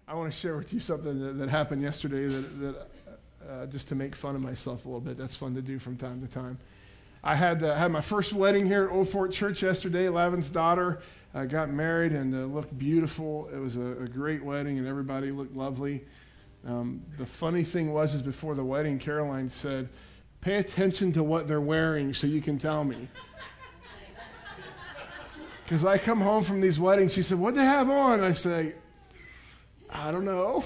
I want to share with you something that happened yesterday that just to make fun of myself a little bit. That's fun to do from time to time. I had my first wedding here at Old Fort Church yesterday. Lavin's daughter got married and looked beautiful. It was a great wedding and everybody looked lovely. The funny thing was before the wedding, Caroline said, "Pay attention to what they're wearing so you can tell me." Because I come home from these weddings, she said, "What'd they have on?" I say, "I don't know."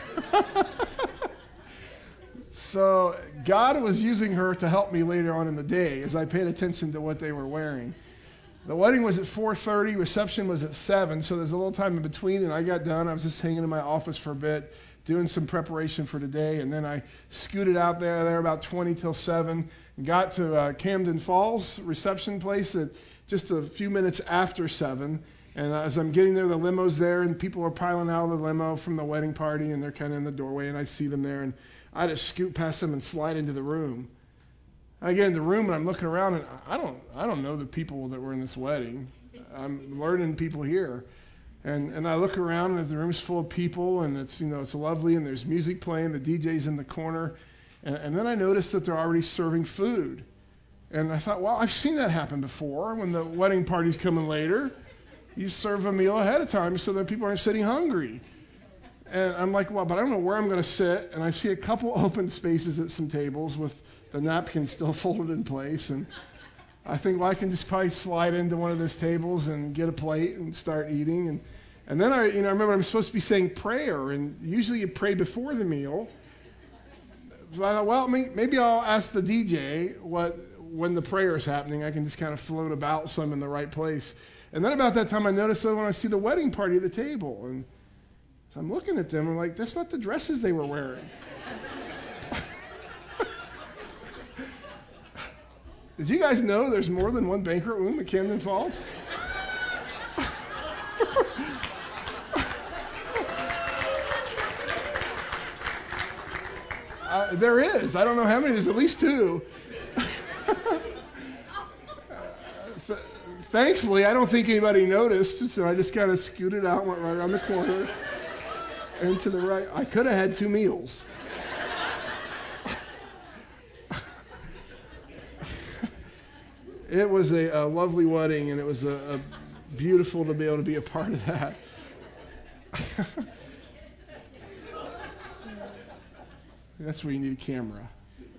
So God was using her to help me later on in the day as I paid attention to what they were wearing. The wedding was at 4:30, reception was at 7, so there's a little time in between, and I got done. I was just hanging in my office for a bit, doing some preparation for today, and then I scooted out there about 20 till 7, and got to Camden Falls reception place at just a few minutes after 7. And as I'm getting there, the limo's there, and people are piling out of the limo from the wedding party, and they're kind of in the doorway, and I see them there, and I just scoot past them and slide into the room. I get in the room, and I'm looking around, and I don't know the people that were in this wedding. I'm learning people here. And I look around, and the room's full of people, and it's lovely, and there's music playing, the DJ's in the corner. And then I noticed that they're already serving food. And I thought, well, I've seen that happen before when the wedding party's coming later. You serve a meal ahead of time so that people aren't sitting hungry. And I'm like, well, but I don't know where I'm going to sit. And I see a couple open spaces at some tables with the napkins still folded in place. And I think, well, I can just probably slide into one of those tables and get a plate and start eating. And then I remember I'm supposed to be saying prayer. And usually you pray before the meal. So I thought, well, maybe I'll ask the DJ when the prayer is happening. I can just kind of float about some in the right place. And then about that time I noticed when I see the wedding party at the table. And so I'm looking at them, I'm like, that's not the dresses they were wearing. Did you guys know there's more than one banquet room at Camden Falls? There is. I don't know how many. There's at least 2. Thankfully, I don't think anybody noticed, so I just kind of scooted out, went right around the corner, and to the right. I could have had 2 meals. It was a lovely wedding, and it was a beautiful to be able to be a part of that. That's where you need a camera.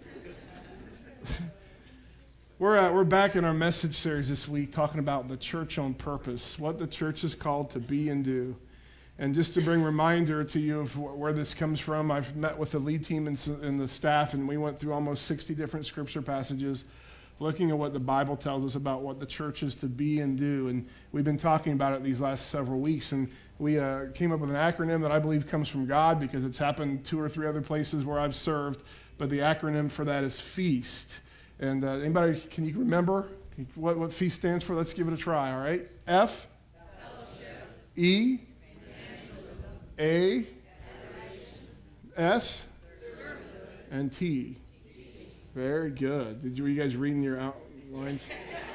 We're back in our message series this week talking about the church on purpose, what the church is called to be and do. And just to bring reminder to you of where this comes from, I've met with the lead team and the staff, and we went through almost 60 different scripture passages looking at what the Bible tells us about what the church is to be and do. And we've been talking about it these last several weeks, and we came up with an acronym that I believe comes from God because it's happened 2 or 3 other places where I've served, but the acronym for that is FEAST. And anybody, can you remember what FEAST stands for? Let's give it a try, all right? F, Fellowship. E, A, S, and T. Very good. Were you guys reading your outlines?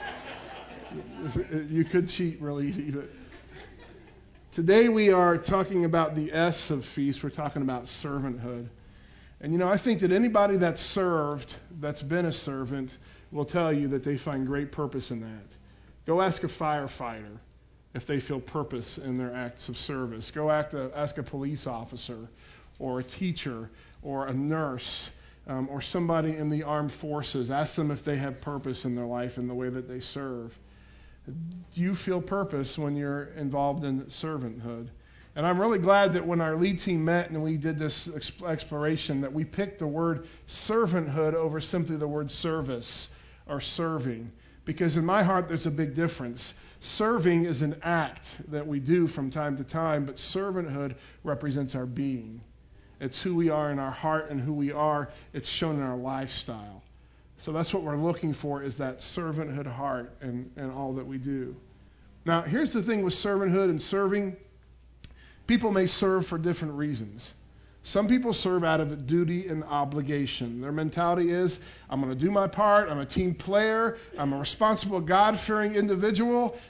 You could cheat real easy. But today we are talking about the S of FEAST. We're talking about servanthood. And I think that anybody that's served, that's been a servant, will tell you that they find great purpose in that. Go ask a firefighter if they feel purpose in their acts of service. Go ask a police officer or a teacher or a nurse or somebody in the armed forces. Ask them if they have purpose in their life in the way that they serve. Do you feel purpose when you're involved in servanthood? And I'm really glad that when our lead team met and we did this exploration that we picked the word servanthood over simply the word service or serving. Because in my heart there's a big difference. Serving is an act that we do from time to time, but servanthood represents our being. It's who we are in our heart, and who we are, it's shown in our lifestyle. So that's what we're looking for, is that servanthood heart and all that we do. Now, here's the thing with servanthood and serving. People may serve for different reasons. Some people serve out of duty and obligation. Their mentality is, I'm going to do my part, I'm a team player, I'm a responsible, God-fearing individual,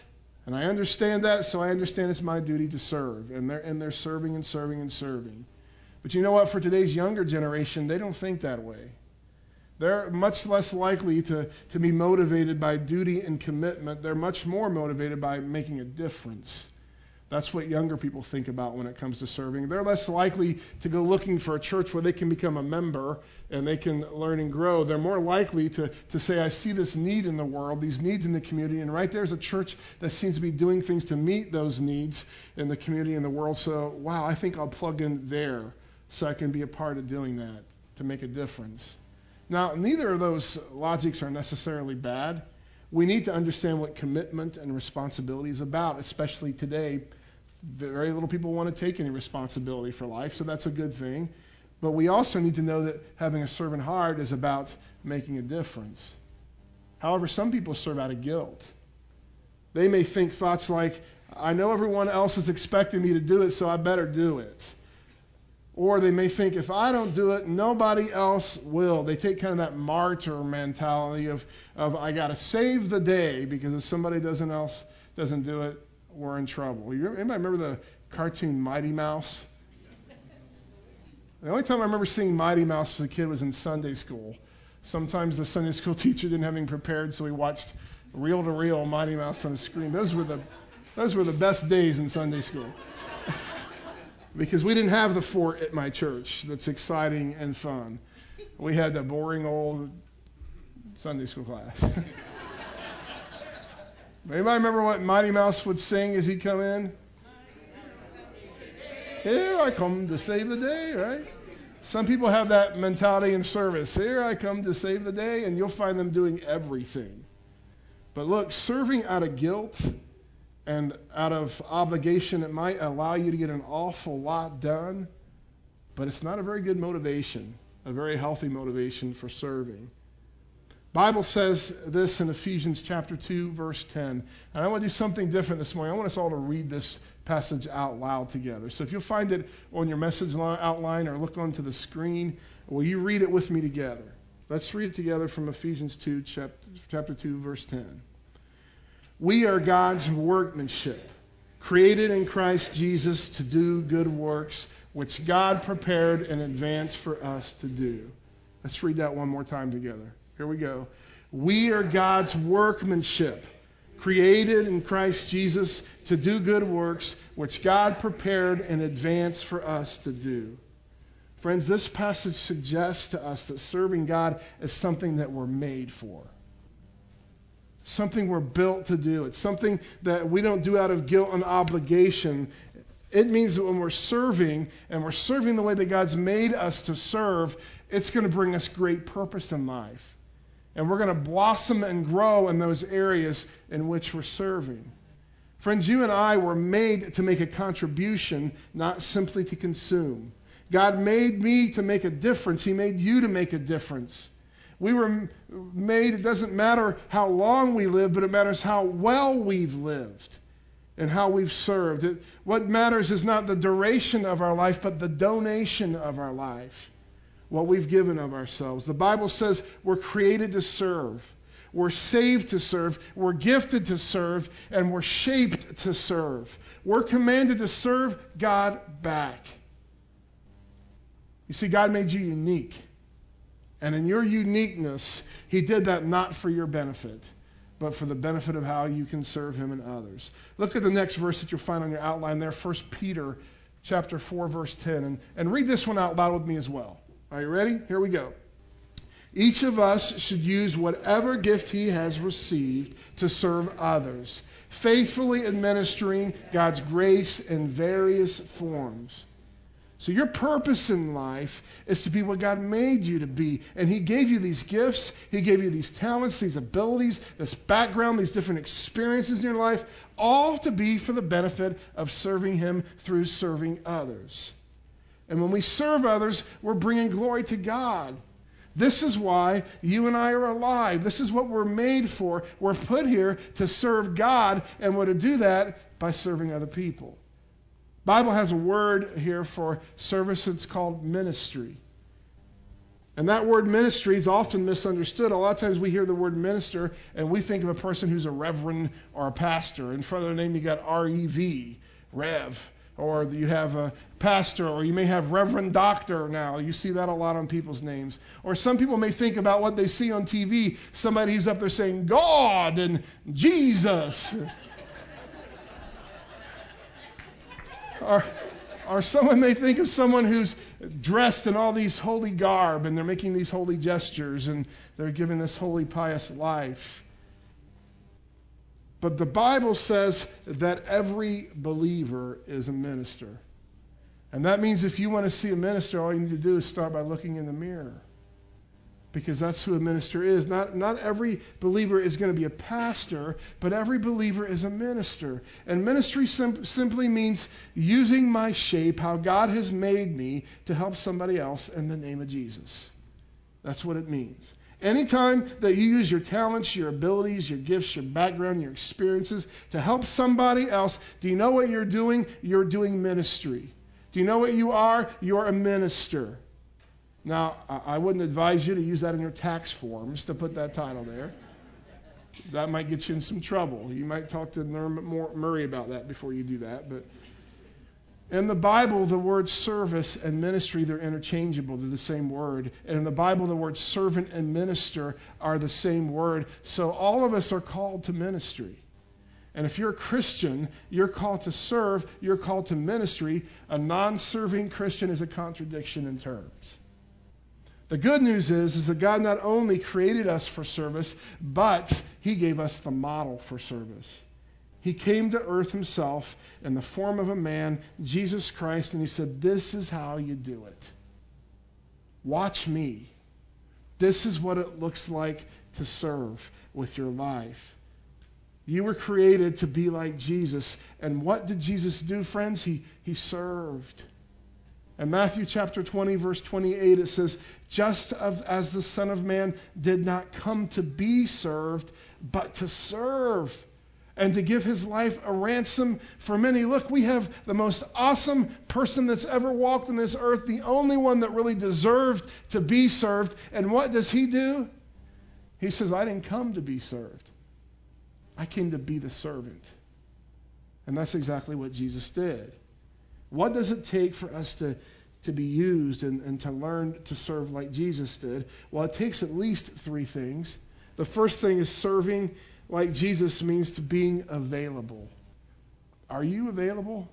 And I understand that, so I understand it's my duty to serve. And they're serving and serving and serving. But you know what? For today's younger generation, they don't think that way. They're much less likely to be motivated by duty and commitment. They're much more motivated by making a difference. That's what younger people think about when it comes to serving. They're less likely to go looking for a church where they can become a member and they can learn and grow. They're more likely to say, I see this need in the world, these needs in the community, and right there's a church that seems to be doing things to meet those needs in the community and the world. So, wow, I think I'll plug in there so I can be a part of doing that to make a difference. Now, neither of those logics are necessarily bad. We need to understand what commitment and responsibility is about, especially today. Very little people want to take any responsibility for life, so that's a good thing. But we also need to know that having a servant heart is about making a difference. However, some people serve out of guilt. They may think thoughts like, I know everyone else is expecting me to do it, so I better do it. Or they may think, if I don't do it, nobody else will. They take kind of that martyr mentality of I got to save the day, because if somebody else doesn't do it, we're in trouble. Anybody remember the cartoon Mighty Mouse? The only time I remember seeing Mighty Mouse as a kid was in Sunday school. Sometimes the Sunday school teacher didn't have him prepared, so we watched reel-to-reel Mighty Mouse on the screen. Those were the best days in Sunday school. Because we didn't have the fort at my church that's exciting and fun. We had the boring old Sunday school class. Anybody remember what Mighty Mouse would sing as he'd come in? Here I come to save the day, right? Some people have that mentality in service. Here I come to save the day, and you'll find them doing everything. But look, serving out of guilt and out of obligation, it might allow you to get an awful lot done, but it's not a very good motivation, a very healthy motivation for serving. Bible says this in Ephesians chapter 2, verse 10. And I want to do something different this morning. I want us all to read this passage out loud together. So if you'll find it on your message outline or look onto the screen, will you read it with me together? Let's read it together from Ephesians 2, chapter 2, verse 10. We are God's workmanship, created in Christ Jesus to do good works, which God prepared in advance for us to do. Let's read that one more time together. Here we go. We are God's workmanship, created in Christ Jesus to do good works, which God prepared in advance for us to do. Friends, this passage suggests to us that serving God is something that we're made for. Something we're built to do. It's something that we don't do out of guilt and obligation. It means that when we're serving, and we're serving the way that God's made us to serve, it's going to bring us great purpose in life. And we're going to blossom and grow in those areas in which we're serving. Friends, you and I were made to make a contribution, not simply to consume. God made me to make a difference. He made you to make a difference. We were made, it doesn't matter how long we live, but it matters how well we've lived and how we've served. What matters is not the duration of our life, but the donation of our life. What we've given of ourselves. The Bible says we're created to serve. We're saved to serve. We're gifted to serve. And we're shaped to serve. We're commanded to serve God back. You see, God made you unique. And in your uniqueness, He did that not for your benefit, but for the benefit of how you can serve Him and others. Look at the next verse that you'll find on your outline there, 1 Peter chapter 4, verse 10. And read this one out loud with me as well. Are you ready? Here we go. Each of us should use whatever gift he has received to serve others, faithfully administering God's grace in various forms. So your purpose in life is to be what God made you to be. And He gave you these gifts. He gave you these talents, these abilities, this background, these different experiences in your life, all to be for the benefit of serving Him through serving others. And when we serve others, we're bringing glory to God. This is why you and I are alive. This is what we're made for. We're put here to serve God, and we're to do that by serving other people. The Bible has a word here for service. It's called ministry. And that word ministry is often misunderstood. A lot of times we hear the word minister and we think of a person who's a reverend or a pastor. In front of their name you got R-E-V, Rev. Or you have a pastor, or you may have Reverend Doctor now. You see that a lot on people's names. Or some people may think about what they see on TV, somebody who's up there saying God and Jesus. Or someone may think of someone who's dressed in all these holy garb, and they're making these holy gestures, and they're giving this holy, pious life. But the Bible says that every believer is a minister. And that means if you want to see a minister, all you need to do is start by looking in the mirror. Because that's who a minister is. Not every believer is going to be a pastor, but every believer is a minister. And ministry simply means using my shape, how God has made me, to help somebody else in the name of Jesus. That's what it means. Anytime that you use your talents, your abilities, your gifts, your background, your experiences to help somebody else, do you know what you're doing? You're doing ministry. Do you know what you are? You're a minister. Now, I wouldn't advise you to use that in your tax forms to put that title there. That might get you in some trouble. You might talk to Murray about that before you do that. But in the Bible, the words service and ministry, they're interchangeable. They're the same word. And in the Bible, the words servant and minister are the same word. So all of us are called to ministry. And if you're a Christian, you're called to serve, you're called to ministry. A non-serving Christian is a contradiction in terms. The good news is that God not only created us for service, but he gave us the model for service. He came to earth himself in the form of a man, Jesus Christ, and he said, this is how you do it. Watch me. This is what it looks like to serve with your life. You were created to be like Jesus. And what did Jesus do, friends? He served. In Matthew chapter 20, verse 28, it says, just as the Son of Man did not come to be served, but to serve, and to give his life a ransom for many. Look, we have the most awesome person that's ever walked on this earth, the only one that really deserved to be served. And what does he do? He says, I didn't come to be served. I came to be the servant. And that's exactly what Jesus did. What does it take for us to be used and to learn to serve like Jesus did? Well, it takes at least three things. The first thing is serving like Jesus means to being available. Are you available?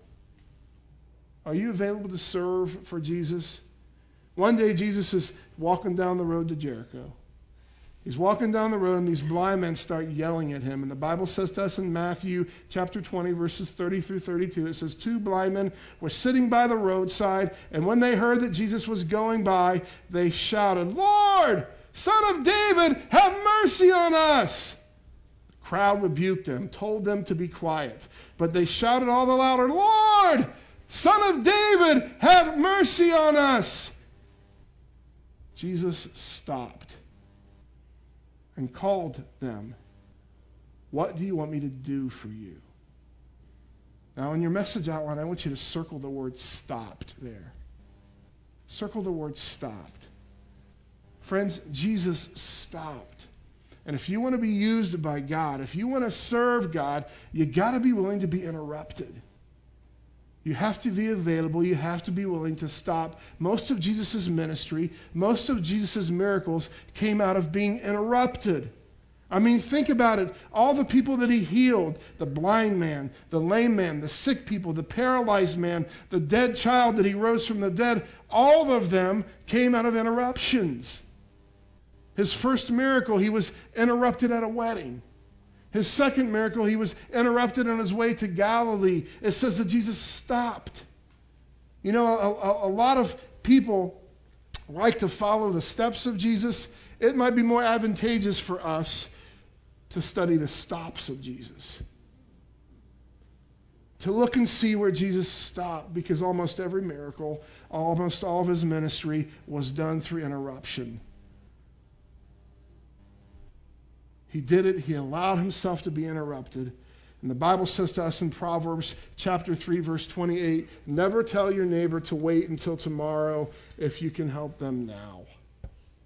Are you available to serve for Jesus? One day Jesus is walking down the road to Jericho. He's walking down the road and these blind men start yelling at him. And the Bible says to us in Matthew chapter 20, verses 30 through 32, it says, two blind men were sitting by the roadside, and when they heard that Jesus was going by, they shouted, Lord, Son of David, have mercy on us. The crowd rebuked them, told them to be quiet. But they shouted all the louder, Lord, Son of David, have mercy on us. Jesus stopped and called them. What do you want me to do for you? Now, in your message outline, I want you to circle the word stopped there. Circle the word stopped. Friends, Jesus stopped. And if you want to be used by God, if you want to serve God, you got to be willing to be interrupted. You have to be available. You have to be willing to stop. Most of Jesus' ministry, most of Jesus' miracles came out of being interrupted. I mean, think about it. All the people that he healed, the blind man, the lame man, the sick people, the paralyzed man, the dead child that he rose from the dead, all of them came out of interruptions. His first miracle, he was interrupted at a wedding. His second miracle, he was interrupted on his way to Galilee. It says that Jesus stopped. You know, a lot of people like to follow the steps of Jesus. It might be more advantageous for us to study the stops of Jesus. To look and see where Jesus stopped, because almost every miracle, almost all of his ministry was done through interruption. He did it. He allowed himself to be interrupted. And the Bible says to us in Proverbs chapter 3, verse 28, never tell your neighbor to wait until tomorrow if you can help them now.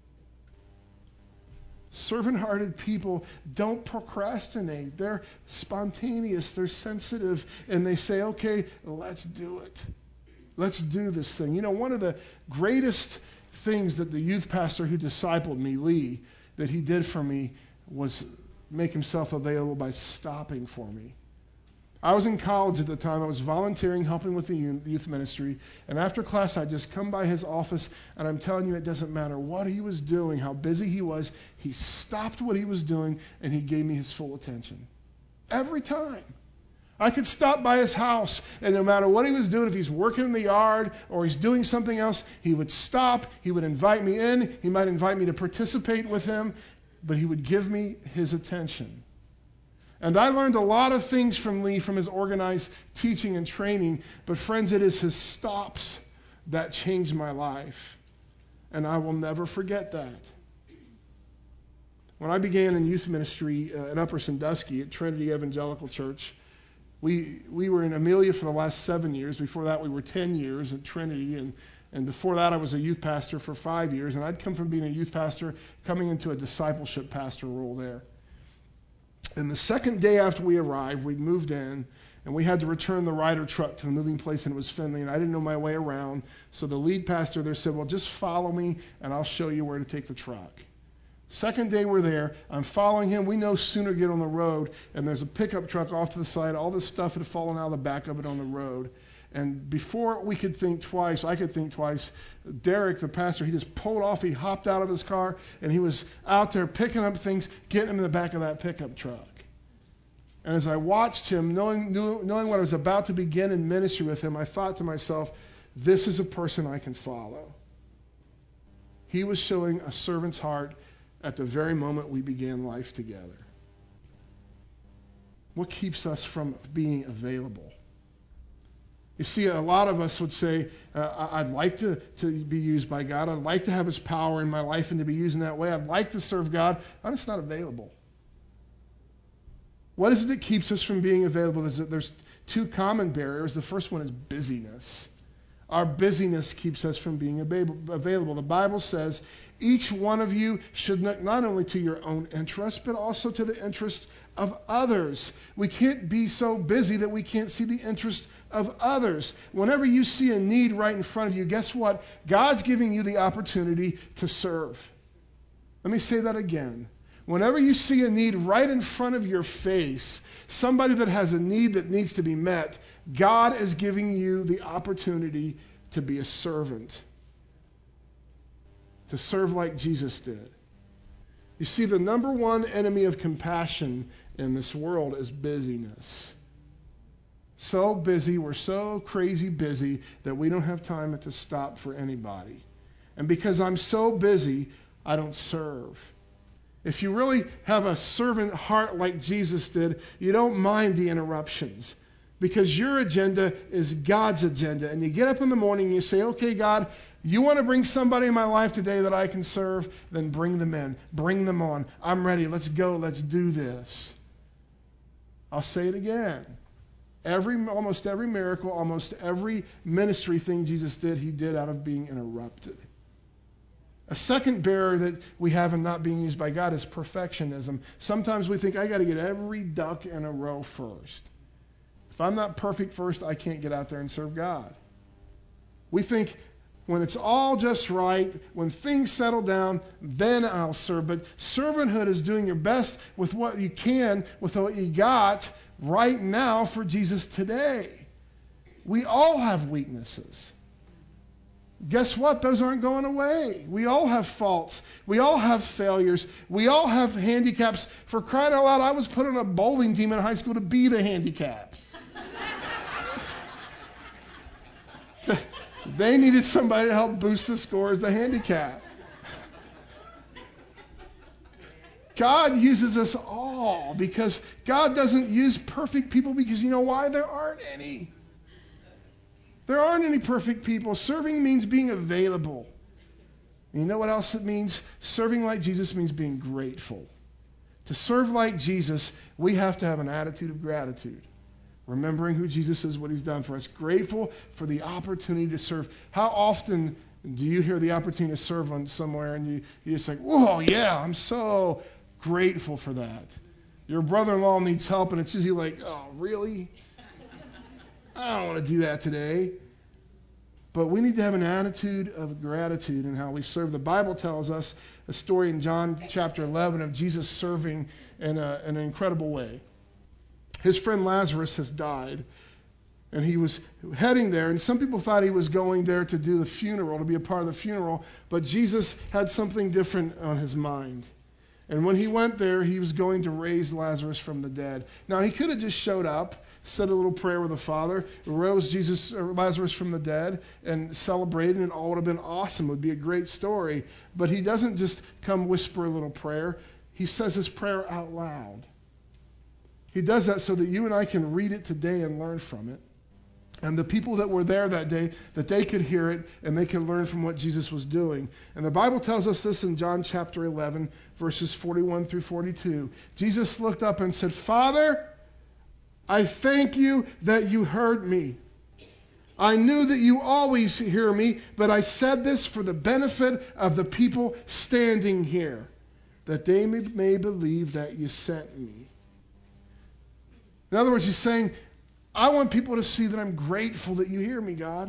Servant-hearted people don't procrastinate. They're spontaneous. They're sensitive. And they say, okay, let's do it. Let's do this thing. You know, one of the greatest things that the youth pastor who discipled me, Lee, that he did for me was make himself available by stopping for me. I was in college at the time. I was volunteering, helping with the youth ministry. And after class, I'd just come by his office, and I'm telling you, it doesn't matter what he was doing, how busy he was. He stopped what he was doing, and he gave me his full attention. Every time. I could stop by his house, and no matter what he was doing, if he's working in the yard or he's doing something else, he would stop. He would invite me in. He might invite me to participate with him, but he would give me his attention. And I learned a lot of things from Lee, from his organized teaching and training. But friends, it is his stops that changed my life. And I will never forget that. When I began in youth ministry in Upper Sandusky at Trinity Evangelical Church, we were in Amelia for the last 7 years. Before that, we were 10 years at Trinity. And before that, I was a youth pastor for 5 years. And I'd come from being a youth pastor, coming into a discipleship pastor role there. And the second day after we arrived, we moved in, and we had to return the Ryder truck to the moving place, and it was Findlay, and I didn't know my way around. So the lead pastor there said, well, just follow me, and I'll show you where to take the truck. Second day we're there. I'm following him. We no sooner get on the road, and there's a pickup truck off to the side. All this stuff had fallen out of the back of it on the road. And before we could think twice, I could think twice, Derek, the pastor, he just pulled off. He hopped out of his car, and he was out there picking up things, getting them in the back of that pickup truck. And as I watched him, knowing what I was about to begin in ministry with him, I thought to myself, this is a person I can follow. He was showing a servant's heart at the very moment we began life together. What keeps us from being available? You see, a lot of us would say, I'd like to be used by God. I'd like to have his power in my life and to be used in that way. I'd like to serve God. I'm just not available. What is it that keeps us from being available? There's two common barriers. The first one is busyness. Our busyness keeps us from being available. The Bible says each one of you should look not only to your own interest, but also to the interest of others. We can't be so busy that we can't see the interest of others. Whenever you see a need right in front of you, guess what? God's giving you the opportunity to serve. Let me say that again. Whenever you see a need right in front of your face, somebody that has a need that needs to be met, God is giving you the opportunity to be a servant. To serve like Jesus did. You see, the number one enemy of compassion in this world is busyness. So busy, we're so crazy busy that we don't have time to stop for anybody. And because I'm so busy, I don't serve. If you really have a servant heart like Jesus did, you don't mind the interruptions because your agenda is God's agenda. And you get up in the morning and you say, okay, God, you want to bring somebody in my life today that I can serve? Then bring them in. Bring them on. I'm ready. Let's go. Let's do this. I'll say it again. Almost every miracle, almost every ministry thing Jesus did, he did out of being interrupted. A second barrier that we have in not being used by God is perfectionism. Sometimes we think, I got to get every duck in a row first. If I'm not perfect first, I can't get out there and serve God. We think when it's all just right, when things settle down, then I'll serve. But servanthood is doing your best with what you can, with what you got right now for Jesus today. We all have weaknesses. Guess what? Those aren't going away. We all have faults. We all have failures. We all have handicaps. For crying out loud, I was put on a bowling team in high school to be the handicap. They needed somebody to help boost the score as the handicap. God uses us all because God doesn't use perfect people because you know why? There aren't any. There aren't any perfect people. Serving means being available. And you know what else it means? Serving like Jesus means being grateful. To serve like Jesus, we have to have an attitude of gratitude. Remembering who Jesus is, what he's done for us. Grateful for the opportunity to serve. How often Do you hear the opportunity to serve on somewhere and you just like, whoa, yeah, I'm so grateful for that. Your brother-in-law needs help and it's usually like, oh, really? I don't want to do that today. But we need to have an attitude of gratitude in how we serve. The Bible tells us a story in John chapter 11 of Jesus serving in an incredible way. His friend Lazarus has died, and he was heading there, and some people thought he was going there to do the funeral, to be a part of the funeral, but Jesus had something different on his mind. And when he went there, he was going to raise Lazarus from the dead. Now, he could have just showed up, said a little prayer with the Father, rose Lazarus from the dead, and celebrated, and it all would have been awesome. It would be a great story. But he doesn't just come whisper a little prayer. He says his prayer out loud. He does that so that you and I can read it today and learn from it. And the people that were there that day, that they could hear it and they could learn from what Jesus was doing. And the Bible tells us this in John chapter 11, verses 41 through 42. Jesus looked up and said, Father, I thank you that you heard me. I knew that you always hear me, but I said this for the benefit of the people standing here, that they may believe that you sent me. In other words, he's saying, I want people to see that I'm grateful that you hear me, God.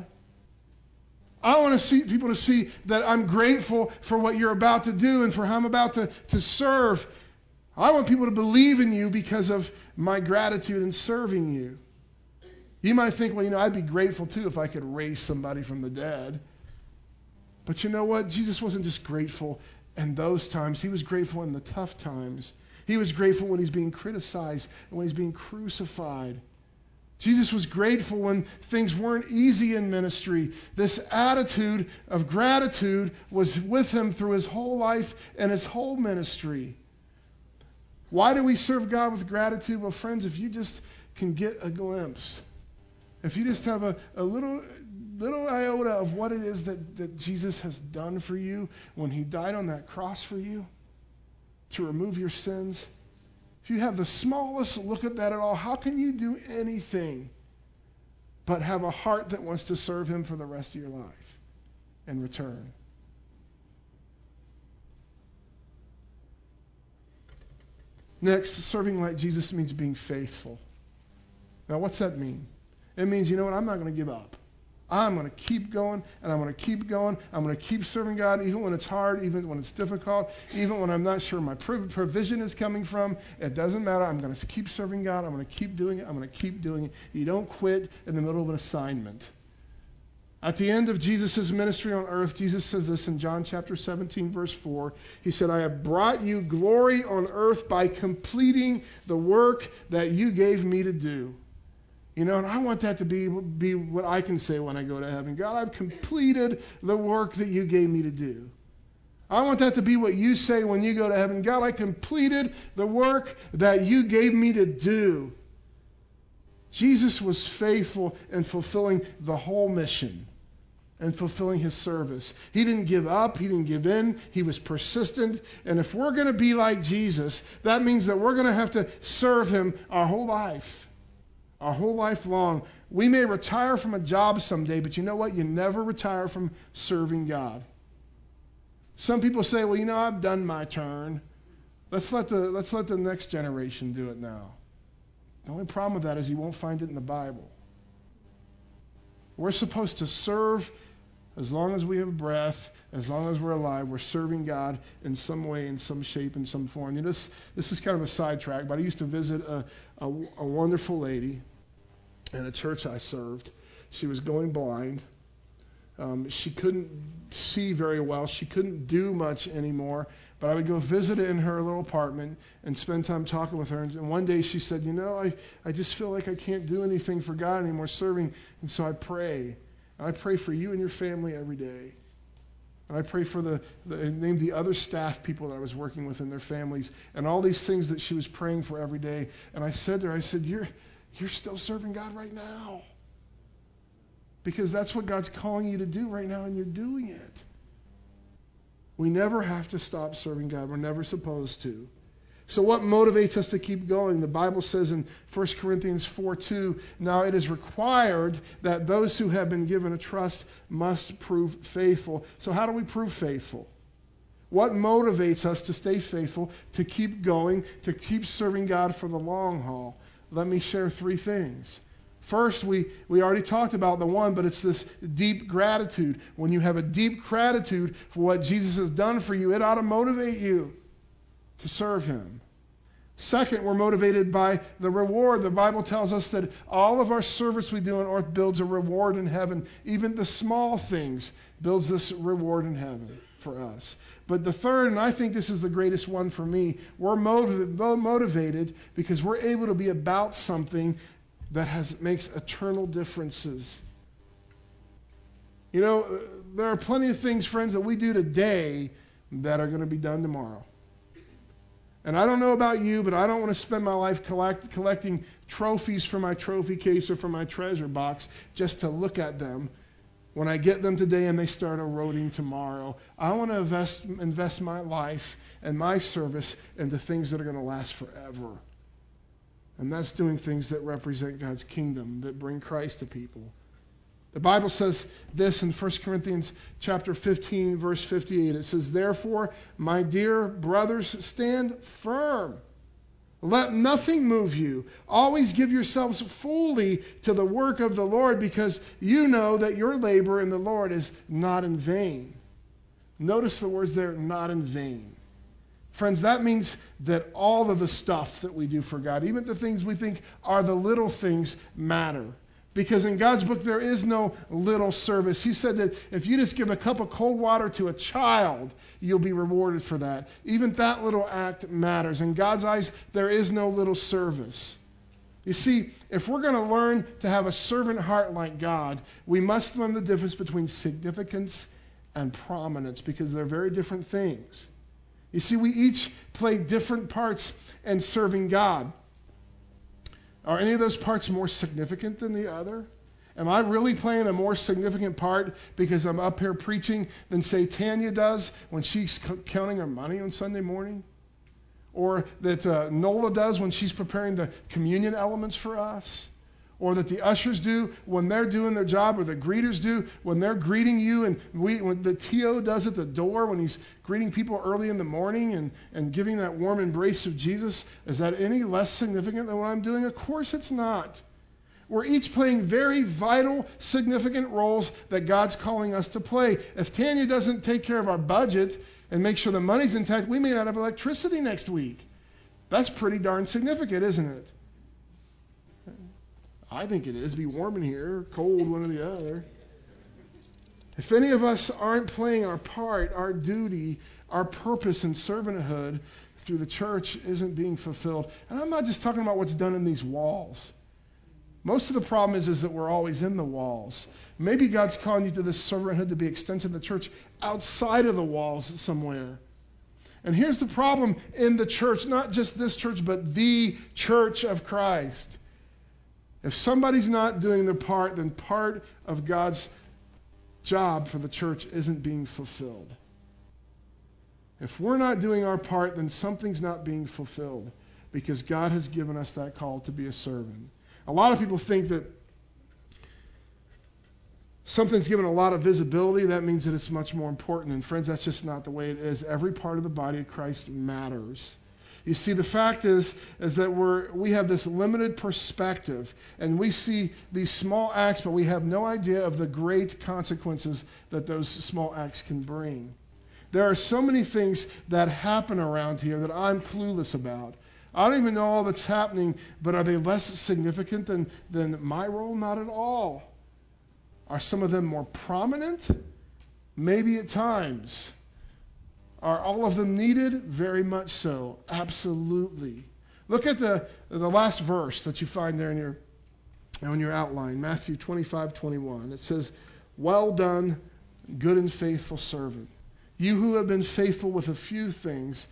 I want to see people to see that I'm grateful for what you're about to do and for how I'm about to serve. I want people to believe in you because of my gratitude in serving you. You might think, well, I'd be grateful too if I could raise somebody from the dead. But you know what? Jesus wasn't just grateful in those times. He was grateful in the tough times. He was grateful when he's being criticized and when he's being crucified. Jesus was grateful when things weren't easy in ministry. This attitude of gratitude was with him through his whole life and his whole ministry. Why do we serve God with gratitude? Well, friends, if you just can get a glimpse, if you just have a little iota of what it is that Jesus has done for you when he died on that cross for you to remove your sins, if you have the smallest look at that at all, how can you do anything but have a heart that wants to serve him for the rest of your life in return? Next, serving like Jesus means being faithful. Now, what's that mean? It means, you know what, I'm not going to give up. I'm going to keep going, and I'm going to keep going. I'm going to keep serving God even when it's hard, even when it's difficult, even when I'm not sure my provision is coming from. It doesn't matter. I'm going to keep serving God. I'm going to keep doing it. I'm going to keep doing it. You don't quit in the middle of an assignment. At the end of Jesus' ministry on earth, Jesus says this in John chapter 17, verse 4. He said, I have brought you glory on earth by completing the work that you gave me to do. And I want that to be what I can say when I go to heaven. God, I've completed the work that you gave me to do. I want that to be what you say when you go to heaven. God, I completed the work that you gave me to do. Jesus was faithful in fulfilling the whole mission and fulfilling his service. He didn't give up. He didn't give in. He was persistent. And if we're going to be like Jesus, that means that we're going to have to serve him our whole life. Our whole life long. We may retire from a job someday, but you know what? You never retire from serving God. Some people say, well, I've done my turn. Let's let the next generation do it now. The only problem with that is you won't find it in the Bible. We're supposed to serve as long as we have breath, as long as we're alive. We're serving God in some way, in some shape, in some form. This is kind of a sidetrack, but I used to visit a wonderful lady in a church I served. She was going blind. She couldn't see very well. She couldn't do much anymore. But I would go visit her in her little apartment and spend time talking with her. And one day she said, I just feel like I can't do anything for God anymore serving. And so I pray. And I pray for you and your family every day. And I pray for the other staff people that I was working with and their families and all these things that she was praying for every day. And I said to her, you're still serving God right now. Because that's what God's calling you to do right now, and you're doing it. We never have to stop serving God. We're never supposed to. So what motivates us to keep going? The Bible says in 1 Corinthians 4:2, now it is required that those who have been given a trust must prove faithful. So how do we prove faithful? What motivates us to stay faithful, to keep going, to keep serving God for the long haul? Let me share 3 things. First, we already talked about the one, but it's this deep gratitude. When you have a deep gratitude for what Jesus has done for you, it ought to motivate you to serve him. Second, we're motivated by the reward. The Bible tells us that all of our service we do on earth builds a reward in heaven. Even the small things builds this reward in heaven for us. But the third, and I think this is the greatest one for me, we're motivated because we're able to be about something that makes eternal differences. You know, there are plenty of things, friends, that we do today that are going to be done tomorrow. And I don't know about you, but I don't want to spend my life collecting trophies for my trophy case or for my treasure box just to look at them when I get them today and they start eroding tomorrow. I want to invest my life and my service into things that are going to last forever. And that's doing things that represent God's kingdom, that bring Christ to people. The Bible says this in 1 Corinthians chapter 15, verse 58. It says, therefore, my dear brothers, stand firm. Let nothing move you. Always give yourselves fully to the work of the Lord, because you know that your labor in the Lord is not in vain. Notice the words there, not in vain. Friends, that means that all of the stuff that we do for God, even the things we think are the little things, matter. Because in God's book, there is no little service. He said that if you just give a cup of cold water to a child, you'll be rewarded for that. Even that little act matters. In God's eyes, there is no little service. You see, if we're going to learn to have a servant heart like God, we must learn the difference between significance and prominence, because they're very different things. You see, we each play different parts in serving God. Are any of those parts more significant than the other? Am I really playing a more significant part because I'm up here preaching than, say, Tanya does when she's counting her money on Sunday morning? Or that Nola does when she's preparing the communion elements for us? Or that the ushers do when they're doing their job, or the greeters do when they're greeting you, and when the TO does at the door when he's greeting people early in the morning and giving that warm embrace of Jesus? Is that any less significant than what I'm doing? Of course it's not. We're each playing very vital, significant roles that God's calling us to play. If Tanya doesn't take care of our budget and make sure the money's intact, we may not have electricity next week. That's pretty darn significant, isn't it? I think it is. It'd be warm in here, cold, one or the other. If any of us aren't playing our part, our duty, our purpose in servanthood through the church isn't being fulfilled. And I'm not just talking about what's done in these walls. Most of the problem is that we're always in the walls. Maybe God's calling you to this servanthood to be extension of the church outside of the walls somewhere. And here's the problem in the church, not just this church, but the church of Christ. If somebody's not doing their part, then part of God's job for the church isn't being fulfilled. If we're not doing our part, then something's not being fulfilled, because God has given us that call to be a servant. A lot of people think that something's given a lot of visibility, that means that it's much more important. And friends, that's just not the way it is. Every part of the body of Christ matters. You see, the fact is that we have this limited perspective, and we see these small acts, but we have no idea of the great consequences that those small acts can bring. There are so many things that happen around here that I'm clueless about. I don't even know all that's happening, but are they less significant than my role? Not at all. Are some of them more prominent? Maybe at times. Are all of them needed? Very much so. Absolutely. Look at the last verse that you find there on your outline, Matthew 25:21. It says, well done, good and faithful servant. You who have been faithful with a few things,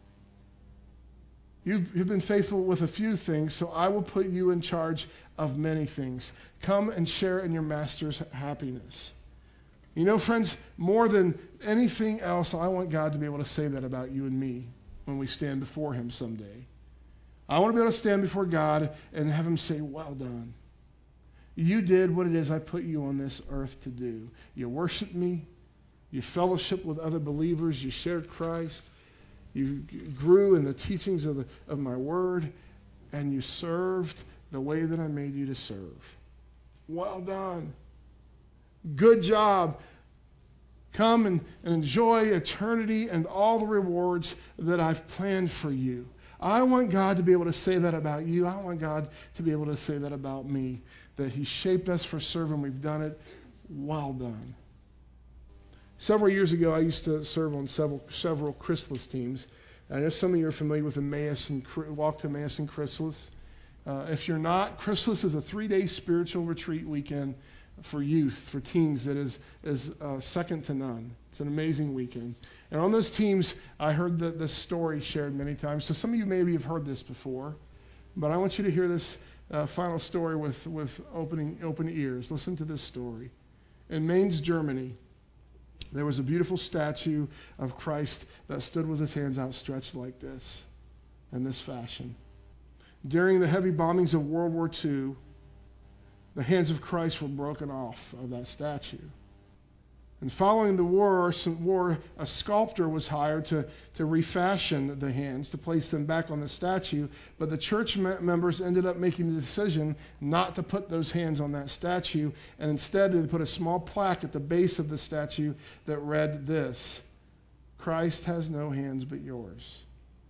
you've been faithful with a few things, so I will put you in charge of many things. Come and share in your master's happiness. You know, friends, more than anything else, I want God to be able to say that about you and me when we stand before him someday. I want to be able to stand before God and have him say, well done. You did what it is I put you on this earth to do. You worshiped me. You fellowshiped with other believers. You shared Christ. You grew in the teachings of my word. And you served the way that I made you to serve. Well done. Good job. Come and enjoy eternity and all the rewards that I've planned for you. I want God to be able to say that about you. I want God to be able to say that about me. That he shaped us for serving. We've done it. Well done. Several years ago, I used to serve on several Chrysalis teams. I know some of you are familiar with Emmaus and Walk to Emmaus and Chrysalis. If you're not, Chrysalis is a 3-day spiritual retreat weekend for youth, for teens that is second to none. It's an amazing weekend. And on those teams, I heard this story shared many times. So some of you maybe have heard this before, but I want you to hear this final story with open ears. Listen to this story. In Mainz, Germany, there was a beautiful statue of Christ that stood with his hands outstretched like this, in this fashion. During the heavy bombings of World War II, the hands of Christ were broken off of that statue. And following the war, a sculptor was hired to refashion the hands, to place them back on the statue. But the church members ended up making the decision not to put those hands on that statue, and instead they put a small plaque at the base of the statue that read this: Christ has no hands but yours.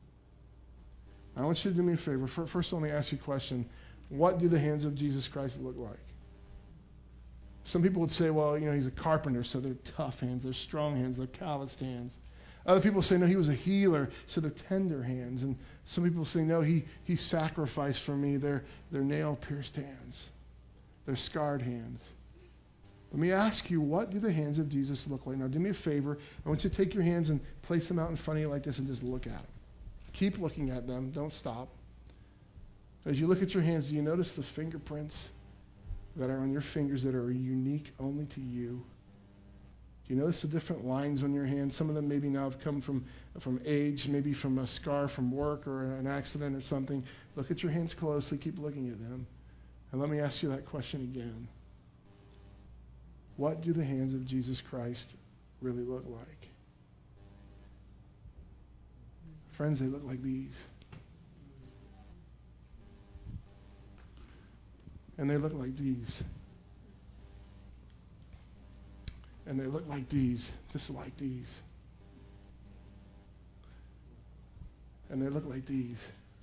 I want you to do me a favor. First, let me ask you a question. What do the hands of Jesus Christ look like? Some people would say, well, he's a carpenter, so they're tough hands, they're strong hands, they're calloused hands. Other people say, no, he was a healer, so they're tender hands. And some people say, no, he sacrificed for me, they're nail-pierced hands, they're scarred hands. Let me ask you, what do the hands of Jesus look like? Now, do me a favor. I want you to take your hands and place them out in front of you like this and just look at them. Keep looking at them. Don't stop. As you look at your hands, do you notice the fingerprints that are on your fingers that are unique only to you? Do you notice the different lines on your hands? Some of them maybe now have come from age, maybe from a scar from work or an accident or something. Look at your hands closely. Keep looking at them. And let me ask you that question again. What do the hands of Jesus Christ really look like? Friends, they look like these. And they look like these. And they look like these, just like these. And they look like these.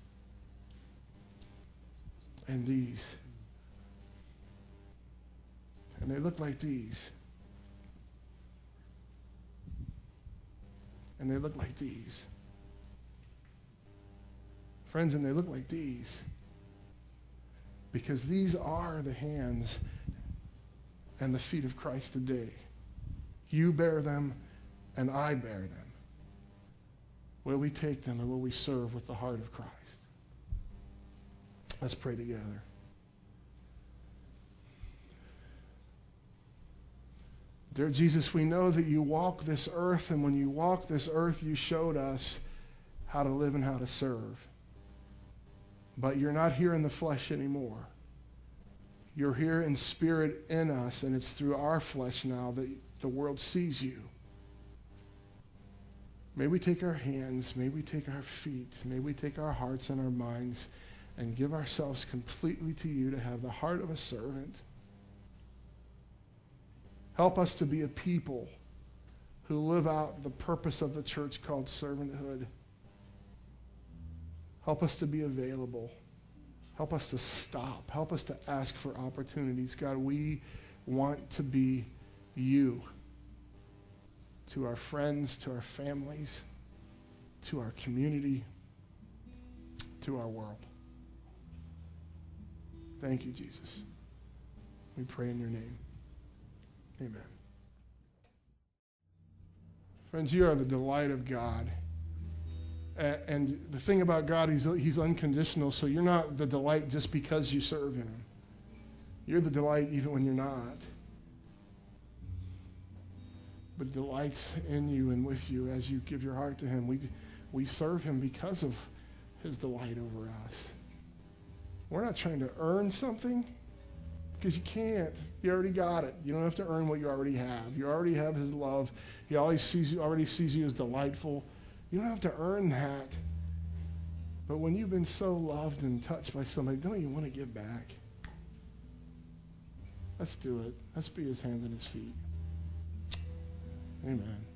And these. And they look like these. And they look like these. Friends, and they look like these. Because these are the hands and the feet of Christ today. You bear them, and I bear them. Will we take them, and will we serve with the heart of Christ? Let's pray together. Dear Jesus, we know that you walk this earth, and when you walk this earth, you showed us how to live and how to serve. But you're not here in the flesh anymore. You're here in spirit in us, and it's through our flesh now that the world sees you. May we take our hands, may we take our feet, may we take our hearts and our minds and give ourselves completely to you to have the heart of a servant. Help us to be a people who live out the purpose of the church called servanthood. Help us to be available. Help us to stop. Help us to ask for opportunities. God, we want to be you to our friends, to our families, to our community, to our world. Thank you, Jesus. We pray in your name. Amen. Friends, you are the delight of God. And the thing about God, he's unconditional, so you're not the delight just because you serve him. You're the delight even when you're not. But delights in you and with you as you give your heart to him. We serve him because of his delight over us. We're not trying to earn something, because you can't. You already got it. You don't have to earn what you already have. You already have his love. He already sees you as delightful. You don't have to earn that. But when you've been so loved and touched by somebody, don't you want to give back? Let's do it. Let's be his hands and his feet. Amen.